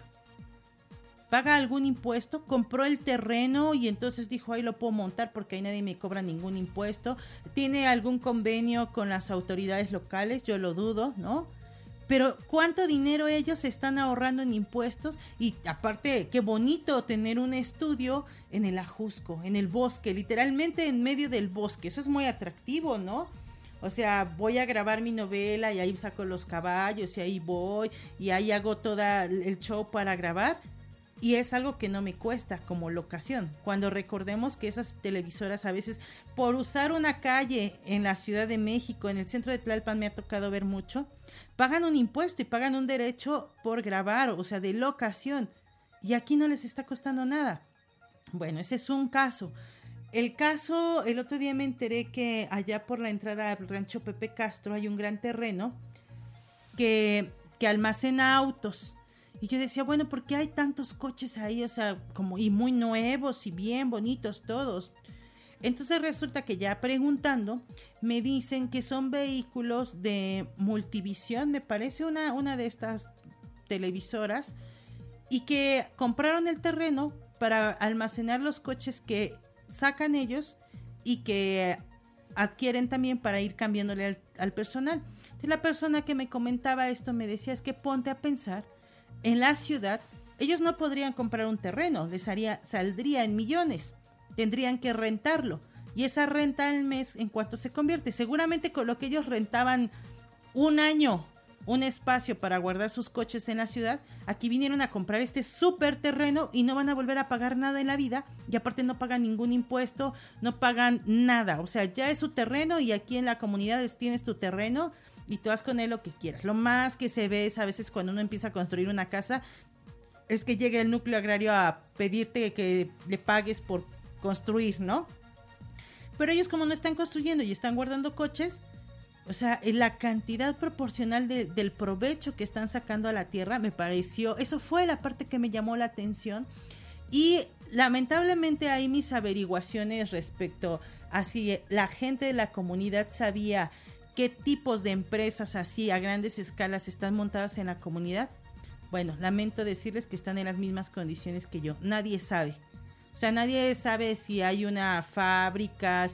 ¿Paga algún impuesto? ¿Compró el terreno y entonces dijo, ahí lo puedo montar porque ahí nadie me cobra ningún impuesto? ¿Tiene algún convenio con las autoridades locales? Yo lo dudo, ¿no? Pero ¿cuánto dinero ellos están ahorrando en impuestos? Y aparte, qué bonito tener un estudio en el Ajusco, en el bosque, literalmente en medio del bosque. Eso es muy atractivo, ¿no? O sea, voy a grabar mi novela y ahí saco los caballos y ahí voy y ahí hago todo el show para grabar. Y es algo que no me cuesta como locación. Cuando recordemos que esas televisoras a veces, por usar una calle en la Ciudad de México, en el centro de Tlalpan me ha tocado ver mucho, pagan un impuesto y pagan un derecho por grabar, o sea, de locación. Y aquí no les está costando nada. Bueno, ese es un caso. El otro día me enteré que allá por la entrada al rancho Pepe Castro hay un gran terreno que almacena autos. Y yo decía, bueno, ¿por qué hay tantos coches ahí? O sea, y muy nuevos y bien bonitos todos. Entonces resulta que ya preguntando, me dicen que son vehículos de Multivisión, me parece una de estas televisoras, y que compraron el terreno para almacenar los coches que sacan ellos y que adquieren también para ir cambiándole al personal. Entonces la persona que me comentaba esto me decía, es que ponte a pensar, en la ciudad, ellos no podrían comprar un terreno, saldría en millones, tendrían que rentarlo, y esa renta al mes, ¿en cuánto se convierte? Seguramente con lo que ellos rentaban un año, un espacio para guardar sus coches en la ciudad, aquí vinieron a comprar este súper terreno y no van a volver a pagar nada en la vida, y aparte no pagan ningún impuesto, no pagan nada, o sea, ya es su terreno y aquí en la comunidad tienes tu terreno, y tú haz con él lo que quieras. Lo más que se ve es a veces cuando uno empieza a construir una casa, es que llega el núcleo agrario a pedirte que le pagues por construir, ¿no? Pero ellos como no están construyendo y están guardando coches, o sea, la cantidad proporcional del provecho que están sacando a la tierra me pareció, eso fue la parte que me llamó la atención. Y lamentablemente ahí mis averiguaciones respecto a si la gente de la comunidad sabía qué tipos de empresas así a grandes escalas están montadas en la comunidad. Bueno, lamento decirles que están en las mismas condiciones que yo. Nadie sabe. O sea, nadie sabe si hay una fábrica,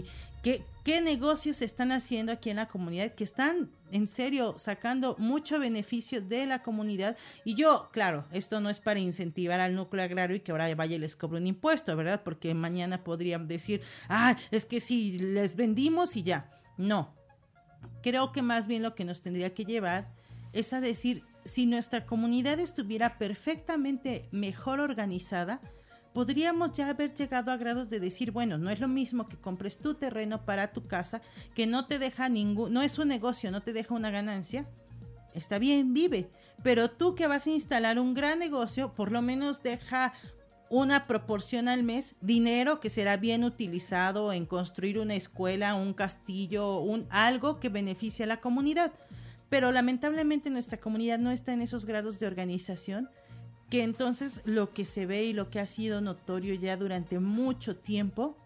qué negocios se están haciendo aquí en la comunidad, que están en serio sacando mucho beneficio de la comunidad. Y yo, claro, esto no es para incentivar al núcleo agrario y que ahora vaya y les cobre un impuesto, ¿verdad? Porque mañana podrían decir, es que sí, les vendimos y ya. No. Creo que más bien lo que nos tendría que llevar es a decir si nuestra comunidad estuviera perfectamente mejor organizada, podríamos ya haber llegado a grados de decir, bueno, no es lo mismo que compres tu terreno para tu casa, que no te deja no es un negocio, no te deja una ganancia. Está bien, vive, pero tú que vas a instalar un gran negocio, por lo menos deja una proporción al mes, dinero que será bien utilizado en construir una escuela, un castillo, algo que beneficie a la comunidad. Pero lamentablemente nuestra comunidad no está en esos grados de organización, que entonces lo que se ve y lo que ha sido notorio ya durante mucho tiempo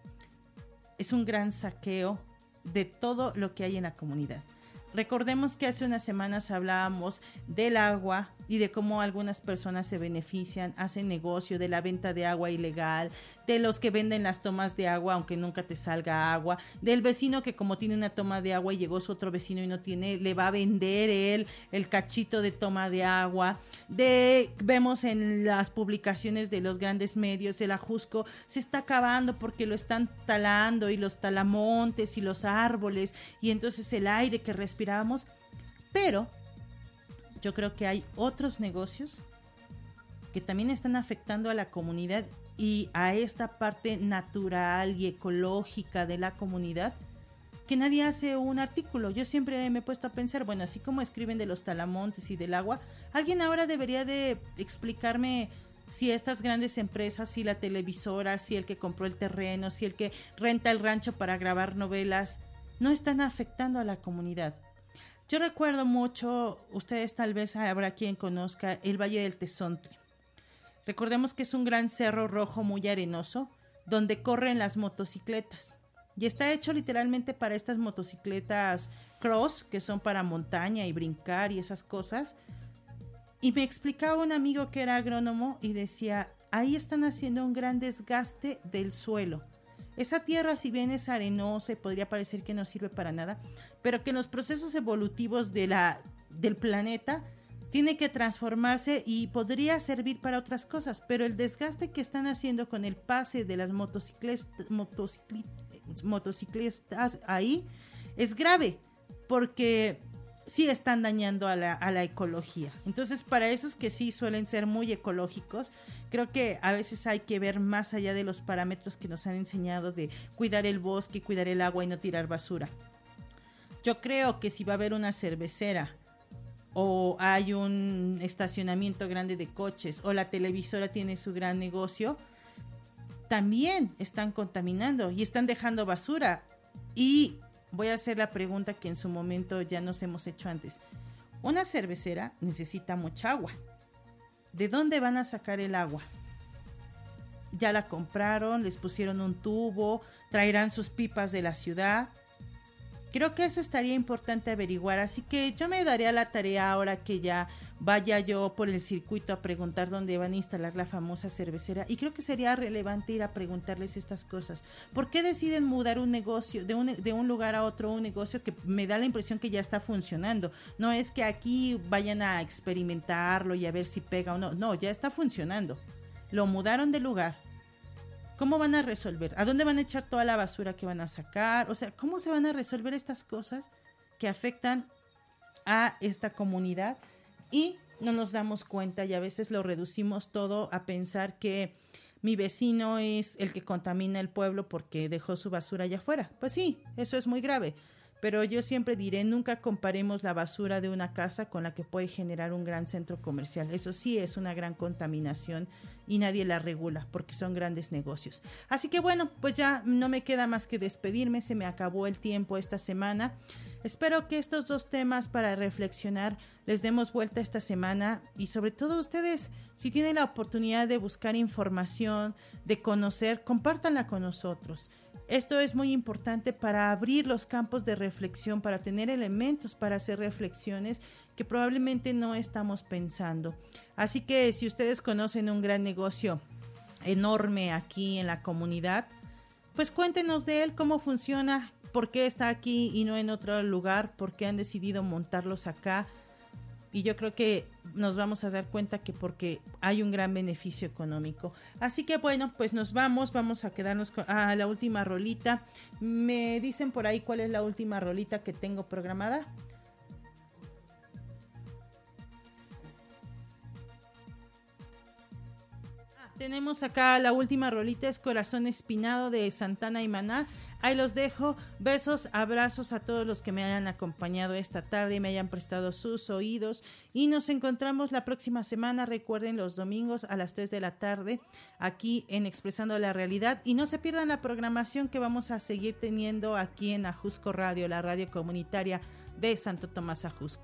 es un gran saqueo de todo lo que hay en la comunidad. Recordemos que hace unas semanas hablábamos del agua y de cómo algunas personas se benefician, hacen negocio de la venta de agua ilegal, de los que venden las tomas de agua aunque nunca te salga agua, del vecino que como tiene una toma de agua y llegó su otro vecino y no tiene, le va a vender él el cachito de toma de agua. Vemos en las publicaciones de los grandes medios, el Ajusco se está acabando porque lo están talando, y los talamontes y los árboles, y entonces el aire que respirábamos. Pero yo creo que hay otros negocios que también están afectando a la comunidad y a esta parte natural y ecológica de la comunidad, que nadie hace un artículo. Yo siempre me he puesto a pensar, bueno, así como escriben de los talamontes y del agua, alguien ahora debería de explicarme si estas grandes empresas, si la televisora, si el que compró el terreno, si el que renta el rancho para grabar novelas, no están afectando a la comunidad. Yo recuerdo mucho, ustedes tal vez habrá quien conozca el Valle del Tezontle. Recordemos que es un gran cerro rojo muy arenoso donde corren las motocicletas. Y está hecho literalmente para estas motocicletas cross, que son para montaña y brincar y esas cosas. Y me explicaba un amigo que era agrónomo y decía, ahí están haciendo un gran desgaste del suelo. Esa tierra, si bien es arenosa y podría parecer que no sirve para nada, pero que en los procesos evolutivos del planeta tiene que transformarse y podría servir para otras cosas, pero el desgaste que están haciendo con el pase de las motociclistas ahí es grave, porque sí están dañando a la ecología. Entonces, para esos que sí suelen ser muy ecológicos, creo que a veces hay que ver más allá de los parámetros que nos han enseñado de cuidar el bosque, cuidar el agua y no tirar basura. Yo creo que si va a haber una cervecera o hay un estacionamiento grande de coches o la televisora tiene su gran negocio, también están contaminando y están dejando basura. Y voy a hacer la pregunta que en su momento ya nos hemos hecho antes. Una cervecera necesita mucha agua. ¿De dónde van a sacar el agua? Ya la compraron, les pusieron un tubo, traerán sus pipas de la ciudad. Creo que eso estaría importante averiguar, así que yo me daría la tarea ahora que ya vaya yo por el circuito a preguntar dónde van a instalar la famosa cervecera, y creo que sería relevante ir a preguntarles estas cosas. ¿Por qué deciden mudar un negocio de un lugar a otro, un negocio que me da la impresión que ya está funcionando? No es que aquí vayan a experimentarlo y a ver si pega o no, no, ya está funcionando. Lo mudaron de lugar. ¿Cómo van a resolver? ¿A dónde van a echar toda la basura que van a sacar? O sea, ¿cómo se van a resolver estas cosas que afectan a esta comunidad? Y no nos damos cuenta y a veces lo reducimos todo a pensar que mi vecino es el que contamina el pueblo porque dejó su basura allá afuera. Pues sí, eso es muy grave. Pero yo siempre diré, nunca comparemos la basura de una casa con la que puede generar un gran centro comercial. Eso sí es una gran contaminación y nadie la regula porque son grandes negocios. Así que bueno, pues ya no me queda más que despedirme, se me acabó el tiempo esta semana. Espero que estos dos temas para reflexionar les demos vuelta esta semana, y sobre todo ustedes, si tienen la oportunidad de buscar información, de conocer, compártanla con nosotros. Esto es muy importante para abrir los campos de reflexión, para tener elementos para hacer reflexiones que probablemente no estamos pensando. Así que si ustedes conocen un gran negocio enorme aquí en la comunidad, pues cuéntenos de él, cómo funciona, por qué está aquí y no en otro lugar, por qué han decidido montarlos acá. Y yo creo que nos vamos a dar cuenta que porque hay un gran beneficio económico. Así que bueno, pues nos vamos a quedarnos a la última rolita. Me dicen por ahí cuál es la última rolita que tengo programada. Tenemos acá la última rolita, es Corazón Espinado de Santana y Maná. Ahí los dejo. Besos, abrazos a todos los que me hayan acompañado esta tarde y me hayan prestado sus oídos. Y nos encontramos la próxima semana. Recuerden, los domingos a las 3 de la tarde aquí en Expresando la Realidad. Y no se pierdan la programación que vamos a seguir teniendo aquí en Ajusco Radio, la radio comunitaria de Santo Tomás Ajusco.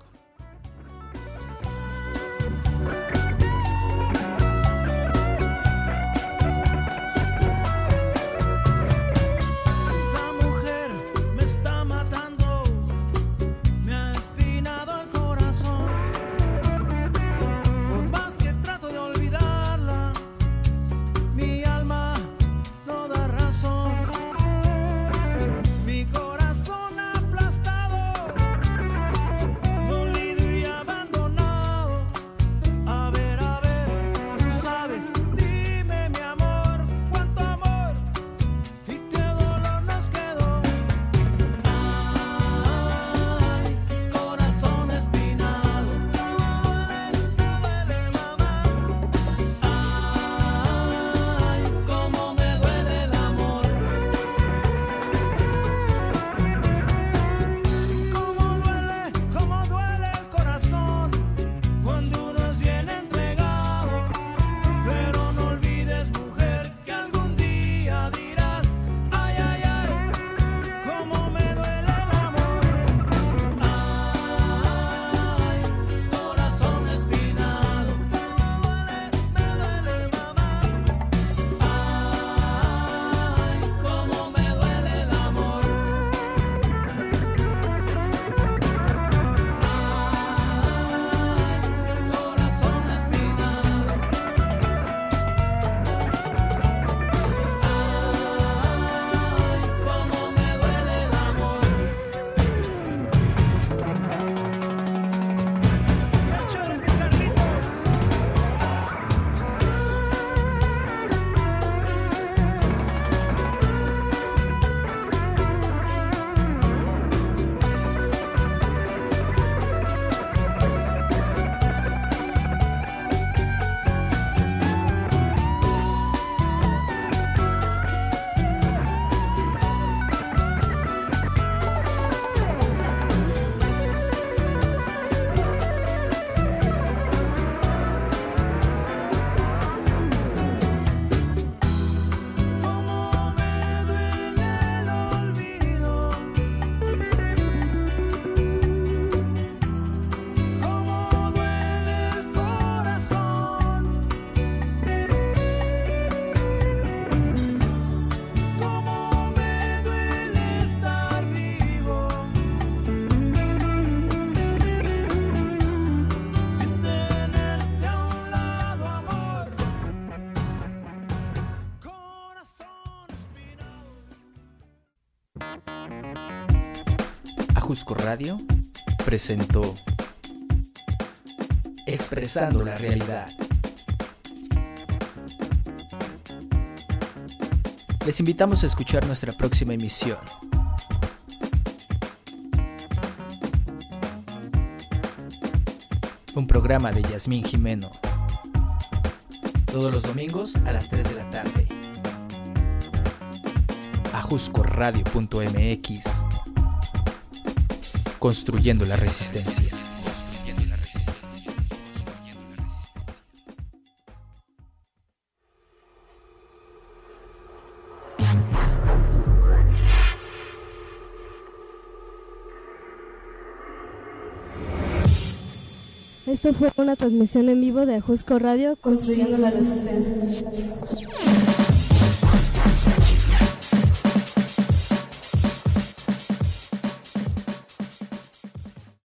Ajusco Radio presentó Expresando la Realidad. Les invitamos a escuchar nuestra próxima emisión. Un programa de Yasmín Jimeno. Todos los domingos a las 3 de la tarde. ajuscoradio.mx. Construyendo la resistencia. Esto fue una transmisión en vivo de Ajusco Radio, Construyendo la Resistencia.